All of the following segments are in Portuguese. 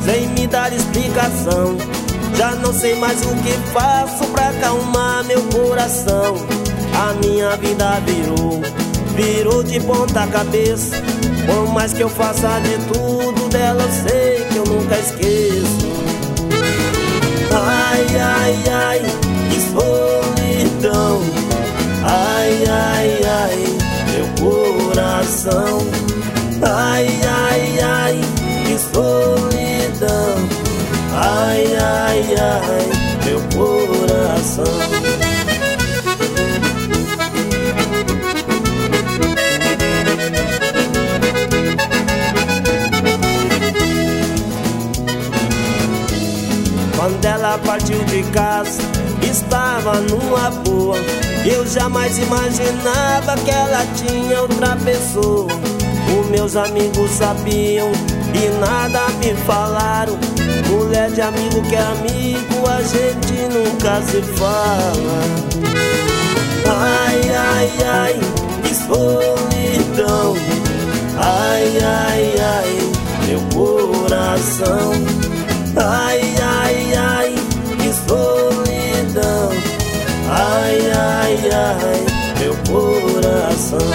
sem me dar explicação. Já não sei mais o que faço pra acalmar meu coração. A minha vida virou de ponta cabeça. Por mais que eu faça de tudo dela, eu sei que eu nunca esqueço. Ai, ai, ai, que solidão. Ai, ai, ai, meu coração. Ai, ai, ai, que solidão. Ai, ai, ai, meu coração. Quando ela partiu de casa, estava numa boa. Eu jamais imaginava que ela tinha outra pessoa. Os meus amigos sabiam e nada me falaram. Mulher de amigo que é amigo, a gente nunca se fala. Ai, ai, ai, que solidão. Ai, ai, ai, meu coração. Ai, ai, ai, que solidão. Ai, ai, ai, meu coração.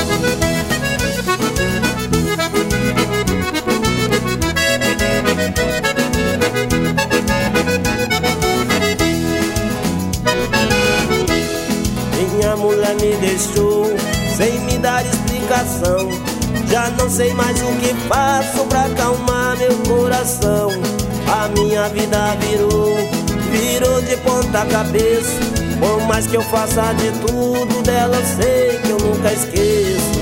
Minha mulher me deixou sem me dar explicação. Já não sei mais o que faço pra acalmar meu coração. A minha vida virou de ponta cabeça. Por mais que eu faça de tudo dela, eu sei que eu nunca esqueço.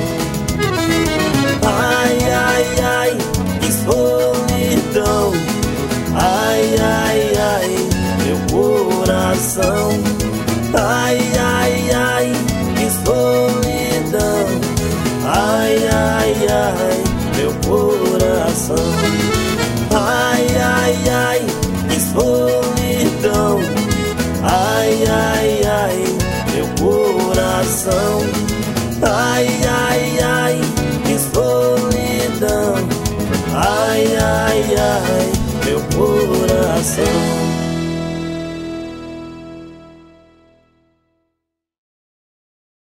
Ai, ai, ai, que solidão. Ai, ai, ai, meu coração. Ai, ai, ai, que solidão. Ai, ai, ai, meu coração. Ai, ai, ai, que solidão. Ai, ai, ai, meu coração. Ai, ai, ai, que solidão. Ai, ai, ai, meu coração.